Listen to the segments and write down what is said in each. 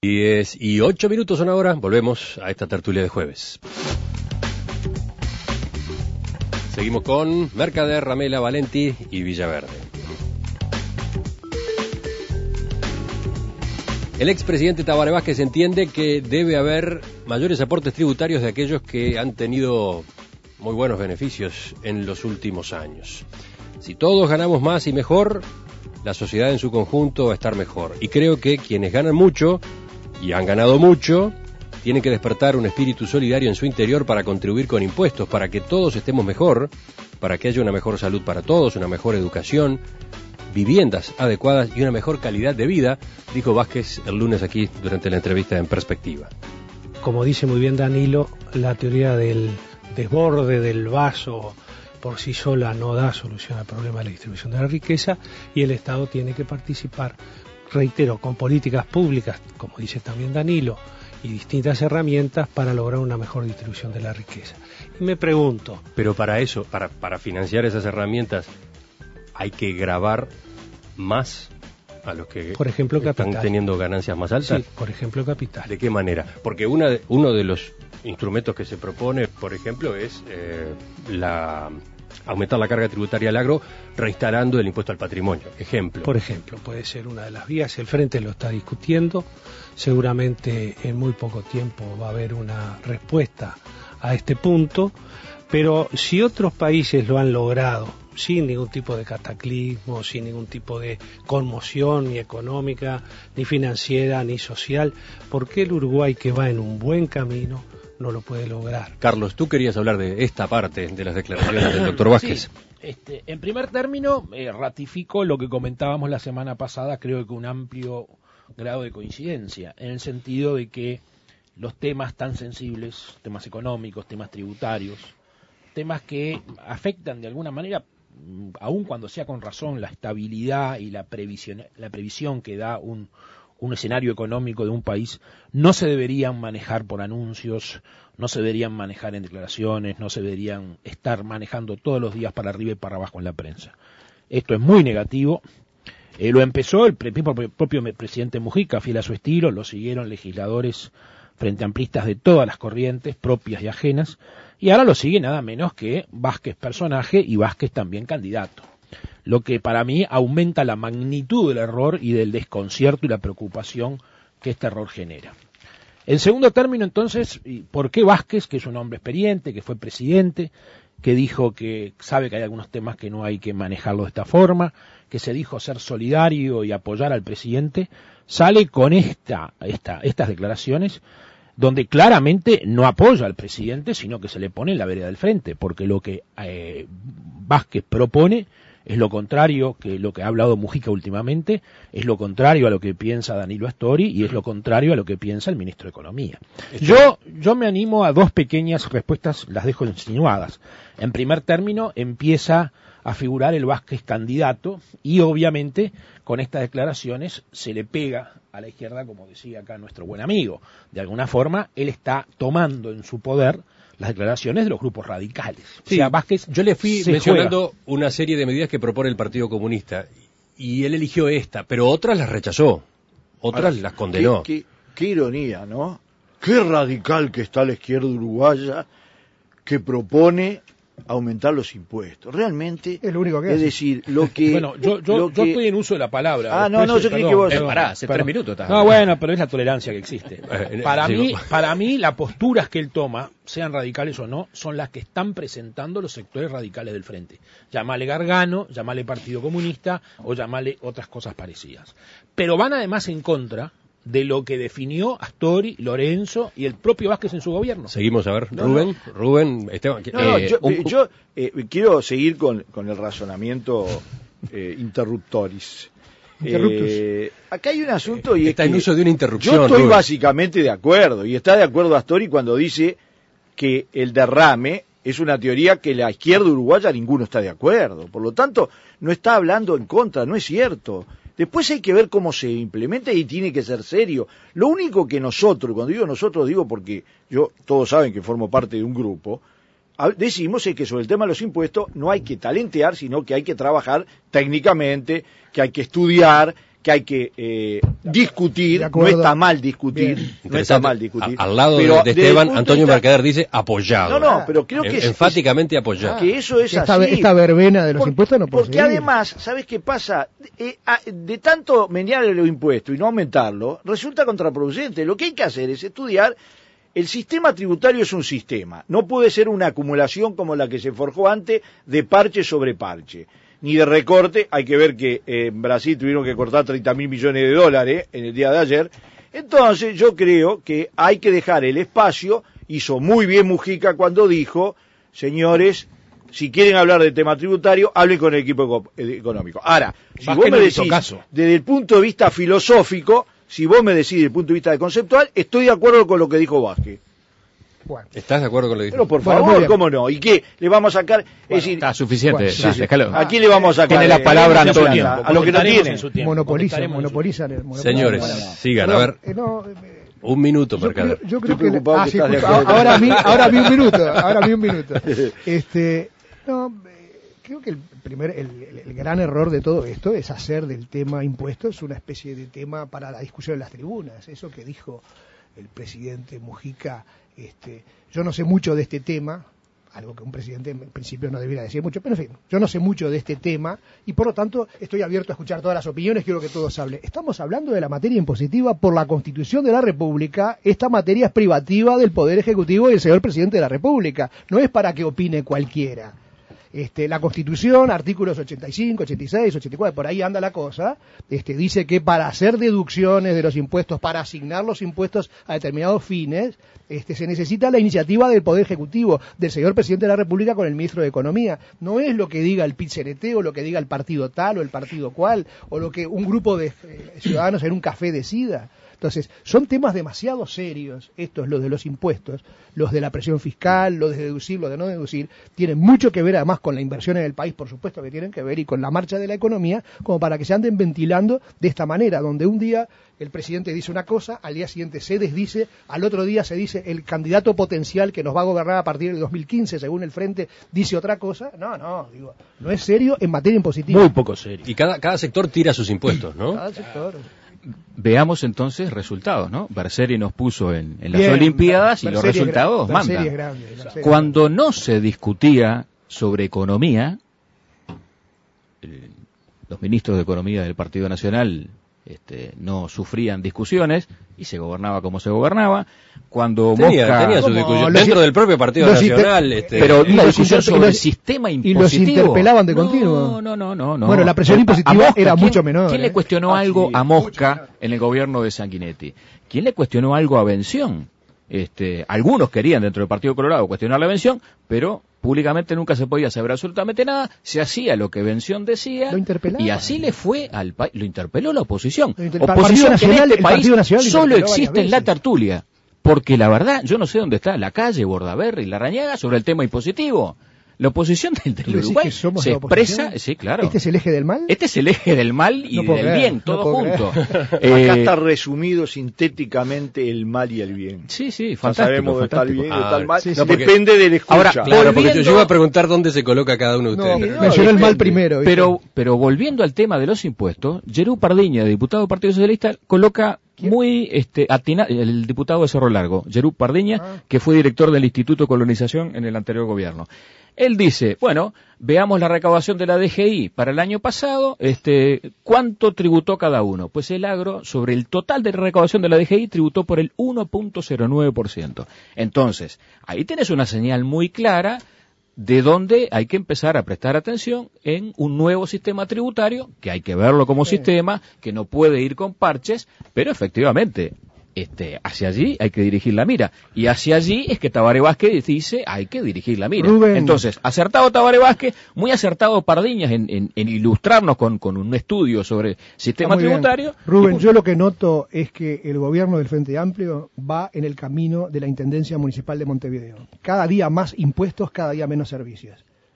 10:08 son ahora, volvemos a esta tertulia de jueves. Seguimos con Mercader, Ramela, Valenti y Villaverde. El expresidente Tabaré Vázquez entiende que debe haber mayores aportes tributarios de aquellos que han tenido muy buenos beneficios en los últimos años. Si todos ganamos más y mejor, la sociedad en su conjunto va a estar mejor. Y creo que quienes ganan mucho y han ganado mucho, tienen que despertar un espíritu solidario en su interior para contribuir con impuestos, para que todos estemos mejor, para que haya una mejor salud para todos, una mejor educación, viviendas adecuadas y una mejor calidad de vida, dijo Vázquez el lunes aquí durante la entrevista en Perspectiva. Como dice muy bien Danilo, la teoría del desborde del vaso por sí sola no da solución al problema de la distribución de la riqueza y el Estado tiene que participar, reitero, con políticas públicas, como dice también Danilo, y distintas herramientas para lograr una mejor distribución de la riqueza. Y me pregunto... Pero para eso, para financiar esas herramientas, hay que gravar más a los que por ejemplo, están capital. Teniendo ganancias más altas. Sí, por ejemplo, capital. ¿De qué manera? Porque uno de los instrumentos que se propone, por ejemplo, es aumentar la carga tributaria al agro reinstalando el impuesto al patrimonio. Ejemplo. Por ejemplo, puede ser una de las vías. El Frente lo está discutiendo. Seguramente en muy poco tiempo va a haber una respuesta a este punto. Pero si otros países lo han logrado sin ningún tipo de cataclismo, sin ningún tipo de conmoción ni económica, ni financiera, ni social, ¿por qué el Uruguay, que va en un buen camino, no lo puede lograr? Carlos, tú querías hablar de esta parte de las declaraciones del doctor Vázquez. Sí, en primer término, ratifico lo que comentábamos la semana pasada, creo que un amplio grado de coincidencia, en el sentido de que los temas tan sensibles, temas económicos, temas tributarios, temas que afectan de alguna manera, aun cuando sea con razón, la estabilidad y la previsión que da un escenario económico de un país, no se deberían manejar por anuncios, no se deberían manejar en declaraciones, no se deberían estar manejando todos los días para arriba y para abajo en la prensa. Esto es muy negativo. Lo empezó el propio presidente Mujica, fiel a su estilo, lo siguieron legisladores frente amplistas de todas las corrientes, propias y ajenas, y ahora lo sigue nada menos que Vázquez personaje y Vázquez también candidato. Lo que para mí aumenta la magnitud del error y del desconcierto y la preocupación que este error genera. En segundo término, entonces, ¿por qué Vázquez, que es un hombre experiente, que fue presidente, que dijo que sabe que hay algunos temas que no hay que manejarlo de esta forma, que se dijo ser solidario y apoyar al presidente, sale con estas declaraciones donde claramente no apoya al presidente, sino que se le pone en la vereda del frente, porque lo que Vázquez propone es lo contrario que lo que ha hablado Mujica últimamente, es lo contrario a lo que piensa Danilo Astori y es lo contrario a lo que piensa el ministro de Economía. Yo me animo a dos pequeñas respuestas, las dejo insinuadas. En primer término, empieza a figurar el Vázquez candidato y obviamente con estas declaraciones se le pega a la izquierda, como decía acá nuestro buen amigo. De alguna forma, él está tomando en su poder las declaraciones de los grupos radicales. Sí, o sea, Vázquez yo le fui mencionando una serie de medidas que propone el Partido Comunista y él eligió esta, pero otras las rechazó, otras las condenó. Qué ironía, ¿no? Qué radical que está la izquierda uruguaya que propone aumentar los impuestos. Realmente, es lo único que es hace. Decir, lo que... Bueno, yo estoy en uso de la palabra. Yo creí que vos... Pará, hace 3 minutos. No, bueno, pero es la tolerancia que existe. Para mí, las posturas que él toma, sean radicales o no, son las que están presentando los sectores radicales del frente. Llámale Gargano, llámale Partido Comunista o llámale otras cosas parecidas. Pero van además en contra de lo que definió Astori, Lorenzo y el propio Vázquez en su gobierno. Seguimos, a ver, Rubén, Esteban. Yo quiero seguir con el razonamiento interruptoris. Acá hay un asunto y está en uso de una interrupción. Yo estoy básicamente de acuerdo, y está de acuerdo Astori cuando dice que el derrame es una teoría que la izquierda uruguaya ninguno está de acuerdo. Por lo tanto, no está hablando en contra, no es cierto. Después hay que ver cómo se implementa y tiene que ser serio. Lo único que nosotros, cuando digo nosotros, digo porque todos saben que formo parte de un grupo, decimos es que sobre el tema de los impuestos no hay que talentear, sino que hay que trabajar técnicamente, que hay que estudiar, que hay que discutir, no está mal discutir, no está mal discutir. Al lado pero de Esteban, Antonio vista... Mercader dice apoyado. No, pero creo que enfáticamente apoyado. Que eso es esta, así. Esta verbena de los impuestos no puede Porque seguir. además, ¿sabes qué pasa? De tanto menearle los impuestos y no aumentarlo, resulta contraproducente. Lo que hay que hacer es estudiar. El sistema tributario es un sistema, no puede ser una acumulación como la que se forjó antes de parche sobre parche, ni de recorte. Hay que ver que en Brasil tuvieron que cortar 30.000 millones de dólares en el día de ayer. Entonces yo creo que hay que dejar el espacio. Hizo muy bien Mujica cuando dijo, señores, si quieren hablar del tema tributario, hablen con el equipo económico. Ahora, si vos me decís desde el punto de vista filosófico, si vos me decís desde el punto de vista conceptual, estoy de acuerdo con lo que dijo Vázquez. Bueno. ¿Estás de acuerdo con lo que dijo? Pero por favor, ¿cómo no? ¿Y qué? ¿Le vamos a sacar? Bueno, es decir, está suficiente. Bueno, Déjalo. ¿a quién le vamos a sacar? Tiene la palabra Antonio. A lo que no tiene. Monopolizan. Señores, sigan, a ver. Un minuto, Mercader. Yo creo que ahora vi un minuto. Creo que el gran error de todo esto es hacer del tema impuestos una especie de tema para la discusión en las tribunas. Eso que dijo el presidente Mujica, yo no sé mucho de este tema, algo que un presidente en principio no debiera decir mucho, pero en fin, yo no sé mucho de este tema y por lo tanto estoy abierto a escuchar todas las opiniones, quiero que todos hablen. Estamos hablando de la materia impositiva por la Constitución de la República. Esta materia es privativa del Poder Ejecutivo y del señor presidente de la República, no es para que opine cualquiera. La Constitución, artículos 85, 86, 84, por ahí anda la cosa, dice que para hacer deducciones de los impuestos, para asignar los impuestos a determinados fines, se necesita la iniciativa del Poder Ejecutivo, del señor Presidente de la República con el Ministro de Economía. No es lo que diga el PIT-CNT o lo que diga el partido tal o el partido cual, o lo que un grupo de ciudadanos en un café decida. Entonces, son temas demasiado serios, estos, los de los impuestos, los de la presión fiscal, los de deducir, los de no deducir, tienen mucho que ver además con la inversión en el país, por supuesto que tienen que ver, y con la marcha de la economía, como para que se anden ventilando de esta manera, donde un día el presidente dice una cosa, al día siguiente se desdice, al otro día se dice el candidato potencial que nos va a gobernar a partir del 2015, según el Frente, dice otra cosa. No es serio en materia impositiva. Muy poco serio. Y cada sector tira sus impuestos, ¿no? Cada sector. Veamos entonces resultados, ¿no? Berseri nos puso en las Olimpiadas y los resultados mandan. Cuando no se discutía sobre economía, los ministros de Economía del Partido Nacional no sufrían discusiones y se gobernaba como se gobernaba. Cuando tenía su discusión dentro del propio Partido Nacional, pero una discusión sobre el sistema impositivo. Y los interpelaban de continuo. No. Bueno, la presión impositiva era mucho menor. ¿Quién le cuestionó algo a Mosca en el gobierno de Sanguinetti? ¿Quién le cuestionó algo a Bención? Algunos querían dentro del Partido Colorado cuestionar la Bención, pero públicamente nunca se podía saber absolutamente nada, se hacía lo que Bención decía, y así le fue al país, lo interpeló la oposición. Oposición que en este país solo existe en la tertulia, porque la verdad, yo no sé dónde está la calle, Bordaberry y Larrañaga sobre el tema impositivo. La oposición del Uruguay se expresa, sí, claro. ¿Este es el eje del mal? Este es el eje del mal y del bien, todo junto. Acá está resumido sintéticamente el mal y el bien. Sí, fantástico. No sabemos de tal bien y de tal mal. Depende del escucha. Ahora, claro, porque yo iba a preguntar dónde se coloca cada uno de ustedes. Mencionó el mal primero. Pero volviendo al tema de los impuestos, Yerú Pardiña, diputado del Partido Socialista, coloca muy el diputado de Cerro Largo, Yerú Pardiña, que fue director del Instituto de Colonización en el anterior gobierno. Él dice, bueno, veamos la recaudación de la DGI para el año pasado, ¿cuánto tributó cada uno? Pues el agro, sobre el total de recaudación de la DGI, tributó por el 1.09%. Entonces, ahí tienes una señal muy clara de dónde hay que empezar a prestar atención en un nuevo sistema tributario, que hay que verlo como sistema, que no puede ir con parches, pero efectivamente, hacia allí hay que dirigir la mira, y hacia allí es que Tabaré Vázquez dice hay que dirigir la mira. Rubén. Entonces, acertado Tabaré Vázquez, muy acertado Pardiñas en ilustrarnos con un estudio sobre sistema tributario. Rubén, yo lo que noto es que el gobierno del Frente Amplio va en el camino de la Intendencia Municipal de Montevideo. Cada día más impuestos, cada día menos servicios.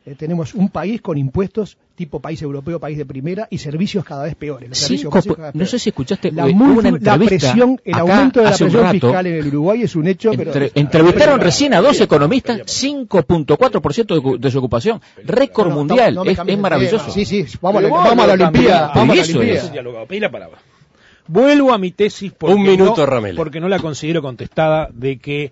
tenemos un país con impuestos tipo país europeo, país de primera, y servicios cada vez peores. Los servicios básicos cada vez No peores. sé si escuchaste La una entrevista presión, el acá aumento de la hace un presión rato. fiscal en el Uruguay es un hecho. Entrevistaron recién a 2 economistas, 5.4% de desocupación, récord mundial, es maravilloso. Sí, vamos a la Olimpiada. Vuelvo a mi tesis Un minuto, Ramela. porque no la considero contestada, de que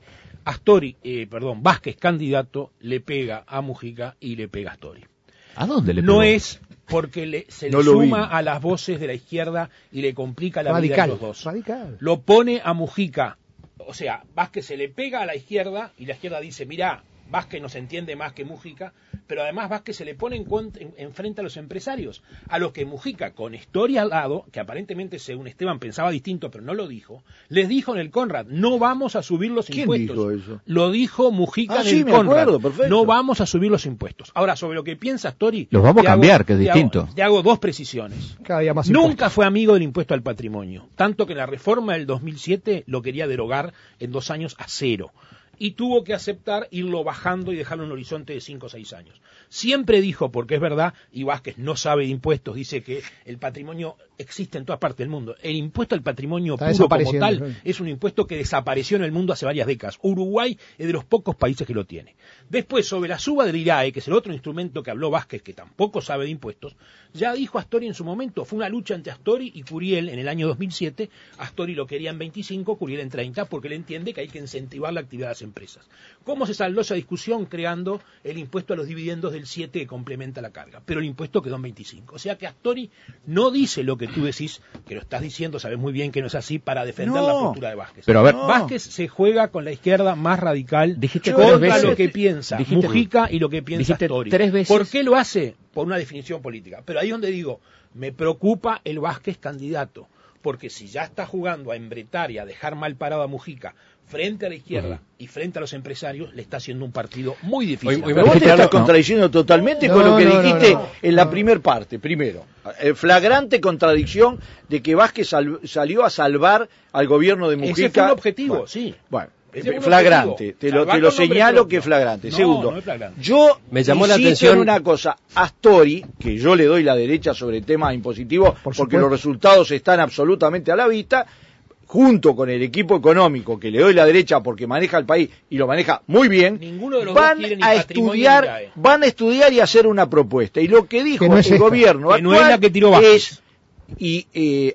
Vázquez candidato le pega a Mujica y le pega a Astori. ¿A dónde le pegó? No es porque se le suma a las voces de la izquierda y le complica la vida a los dos. Radical. Lo pone a Mujica, o sea, Vázquez se le pega a la izquierda y la izquierda dice, mirá, Vázquez nos entiende más que Mujica, pero además Vázquez se le pone en frente a los empresarios, a los que Mujica, con Astori al lado, que aparentemente según Esteban pensaba distinto, pero no lo dijo, les dijo en el Conrad, no vamos a subir los impuestos. ¿Quién dijo eso? Lo dijo Mujica en sí, el me Conrad. acuerdo, perfecto. No vamos a subir los impuestos. Ahora, sobre lo que piensa Astori... Los vamos a cambiar, que es distinto. Te hago 2 precisiones. Cada día más Nunca impuestos. fue amigo del impuesto al patrimonio, tanto que en la reforma del 2007 lo quería derogar en 2 años a 0. Y tuvo que aceptar irlo bajando y dejarlo en un horizonte de 5 o 6 años. Siempre dijo, porque es verdad, y Vázquez no sabe de impuestos, dice que el patrimonio existe en todas partes del mundo. El impuesto al patrimonio Está puro como desapareciendo, tal es un impuesto que desapareció en el mundo hace varias décadas. Uruguay es de los pocos países que lo tiene. Después, sobre la suba del IRAE, que es el otro instrumento que habló Vázquez, que tampoco sabe de impuestos, ya dijo Astori en su momento, fue una lucha entre Astori y Curiel en el año 2007. Astori lo quería en 25, Curiel en 30, porque él entiende que hay que incentivar la actividad de las empresas. ¿Cómo se saldó esa discusión? Creando el impuesto a los dividendos del 7 que complementa la carga, pero el impuesto quedó en 25. O sea que Astori no dice lo que tú decís, que lo estás diciendo, sabes muy bien que no es así, para defender la postura de Vázquez. Pero a ver, Vázquez se juega con la izquierda más radical Dijiste contra 3 veces. lo que piensa Mujica y lo que piensa dijiste Astori. 3 veces. ¿Por qué lo hace? Por una definición política. Pero ahí es donde digo, me preocupa el Vázquez candidato, porque si ya está jugando a embretar y a dejar mal parado a Mujica frente a la izquierda y frente a los empresarios, le está haciendo un partido muy difícil. Pero vos te estás contradiciendo totalmente con lo que dijiste en la primer parte. Primero, flagrante contradicción de que Vázquez salió a salvar al gobierno de Mujica. Ese fue un objetivo, sí. Bueno, Ese fue un flagrante, objetivo. te lo señalo que es flagrante. No, Segundo, no es flagrante. yo Me llamó la insisto atención en una cosa, Astori, que yo le doy la derecha sobre temas impositivos, porque supuesto. los resultados están absolutamente a la vista, junto con el equipo económico, que le doy la derecha porque maneja el país y lo maneja muy bien, Ninguno de los dos van quiere ni a patrimonio ni estudiar, IRAE. van a estudiar y hacer una propuesta. Y lo que dijo Que no es el esta, gobierno que actual no es la que tiró Vázquez. y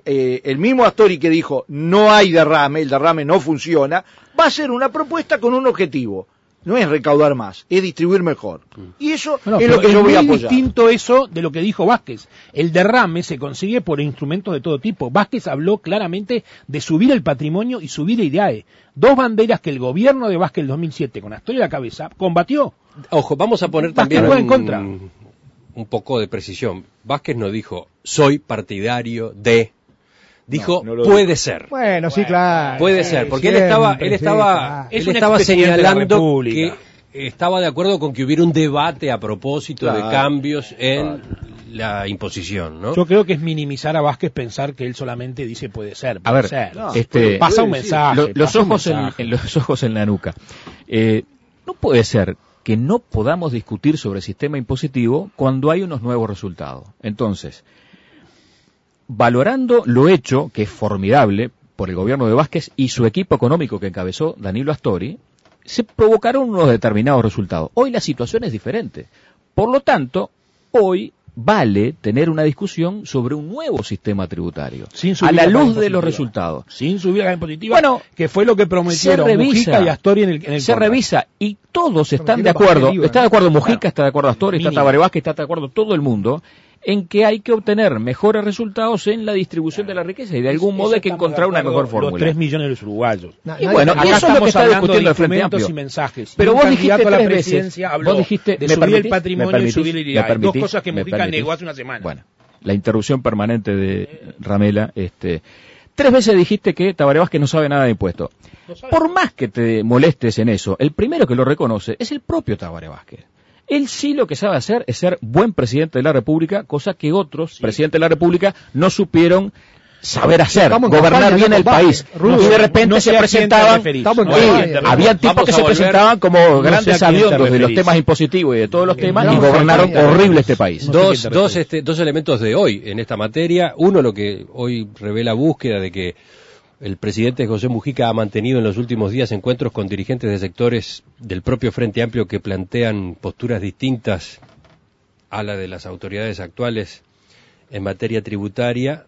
el mismo Astori que dijo no hay derrame, el derrame no funciona, va a ser una propuesta con un objetivo. No es recaudar más, es distribuir mejor. Y eso No, es lo que yo voy a muy apoyar. distinto eso de lo que dijo Vázquez. El derrame se consigue por instrumentos de todo tipo. Vázquez habló claramente de subir el patrimonio y subir el IRAE. 2 banderas que el gobierno de Vázquez el 2007, con Astori a la cabeza, combatió. Ojo, vamos a poner Vázquez también fue en contra. un poco de precisión. Vázquez no dijo, soy partidario de... Dijo, No lo puede dijo. ser. Bueno, sí, claro. Puede Sí, ser, porque siempre, él Es estaba un estaba expresidente de la señalando República. que estaba de acuerdo con que hubiera un debate a propósito de Claro, cambios en la imposición, ¿no? Yo creo que es minimizar a Vázquez pensar que él solamente dice puede ser. A Puede ver, ser. no, Pasa un puede decir. mensaje. Los pasa un ojos mensaje. en los ojos en la nuca. No puede ser que no podamos discutir sobre el sistema impositivo cuando hay unos nuevos resultados. Entonces, valorando lo hecho, que es formidable, por el gobierno de Vázquez y su equipo económico que encabezó Danilo Astori, se provocaron unos determinados resultados. Hoy la situación es diferente. Por lo tanto, hoy vale tener una discusión sobre un nuevo sistema tributario, Sin subir a la la luz carga de los impositiva. resultados. Sin subir la carga impositiva, Bueno, que fue lo que prometieron se revisa, Mujica y Astori en el se Conrad. revisa y todos están tiene de acuerdo. bajar el IVA, Está de acuerdo Mujica, está de acuerdo Astori, está Mínimo. Tabaré Vázquez, está de acuerdo todo el mundo en que hay que obtener mejores resultados en la distribución de la riqueza y de algún modo hay que encontrar una mejor Los fórmula. 3 millones de los uruguayos. Y bueno, Acá eso es lo que estamos está hablando de discutiendo el Frente instrumentos Amplio. y mensajes. Pero Y un vos dijiste candidato a la 3 veces, presidencia habló vos dijiste, de ¿me subir el permitís? patrimonio ¿Me y permitís? subir el ¿Me IRAE. Dos permitís? cosas que ¿Me Mujica permitís? negó hace una semana. Bueno, la interrupción permanente de Ramela. 3 veces dijiste que Tabaré Vázquez no sabe nada de impuestos. No sabe. Por más que te molestes en eso, el primero que lo reconoce es el propio Tabaré Vázquez. Él sí lo que sabe hacer es ser buen presidente de la República, cosa que otros presidentes de la República no supieron saber hacer, gobernar bien el país. Y de repente se presentaban, había tipos que se presentaban como grandes aviondos de los temas impositivos y de todos los temas, y gobernaron horrible este país. Dos elementos de hoy en esta materia. Uno, lo que hoy revela búsqueda de que el presidente José Mujica ha mantenido en los últimos días encuentros con dirigentes de sectores del propio Frente Amplio que plantean posturas distintas a la de las autoridades actuales en materia tributaria.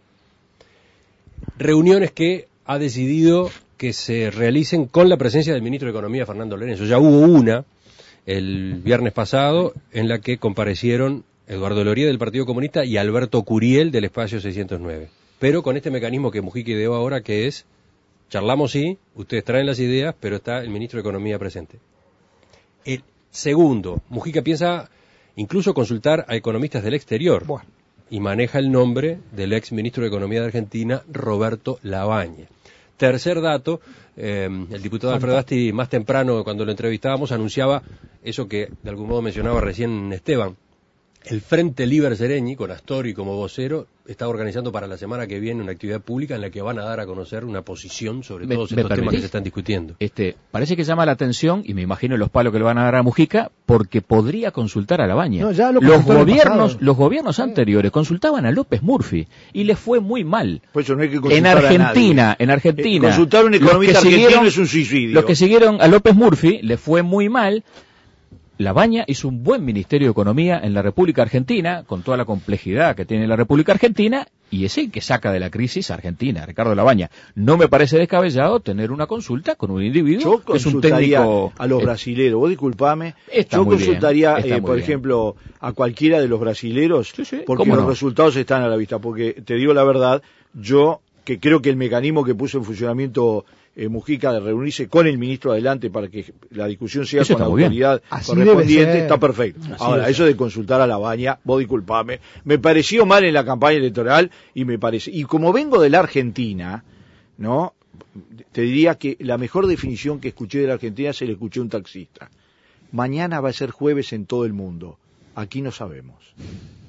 Reuniones que ha decidido que se realicen con la presencia del ministro de Economía, Fernando Lorenzo. Ya hubo una el viernes pasado en la que comparecieron Eduardo Loría del Partido Comunista y Alberto Curiel del Espacio 609. Pero con este mecanismo que Mujica ideó ahora, que es, charlamos sí, ustedes traen las ideas, pero está el ministro de Economía presente. El segundo, Mujica piensa incluso consultar a economistas del exterior. Bueno. Y maneja el nombre del ex ministro de Economía de Argentina, Roberto Labaña. Tercer dato, el diputado Alfredo Asti, más temprano, cuando lo entrevistábamos, anunciaba eso que de algún modo mencionaba recién Esteban. El Frente Liber Seregni, con Astori como vocero, está organizando para la semana que viene una actividad pública en la que van a dar a conocer una posición sobre todos estos temas que se están discutiendo. Parece que llama la atención, y me imagino los palos que le van a dar a Mujica, porque podría consultar a Labaña. No, los gobiernos anteriores consultaban a López Murphy y les fue muy mal. Pues eso no hay que en Argentina, consultar a un economista argentino es un suicidio. Los que siguieron a López Murphy les fue muy mal. Labaña hizo un buen Ministerio de Economía en la República Argentina, con toda la complejidad que tiene la República Argentina, y es el que saca de la crisis a Argentina, Ricardo Labaña. No me parece descabellado tener una consulta con un individuo que es un técnico... a los brasileros, vos disculpame, yo consultaría, por ejemplo, a cualquiera de los brasileros, porque los resultados están a la vista, porque te digo la verdad, yo que creo que el mecanismo que puso en funcionamiento Mujica de reunirse con el ministro adelante para que la discusión sea con la autoridad correspondiente, está perfecto. Ahora, eso de consultar a Labaña, vos disculpame, me pareció mal en la campaña electoral y como vengo de la Argentina, ¿no? Te diría que la mejor definición que escuché de la Argentina se le escuché a un taxista. Mañana va a ser jueves en todo el mundo. Aquí no sabemos.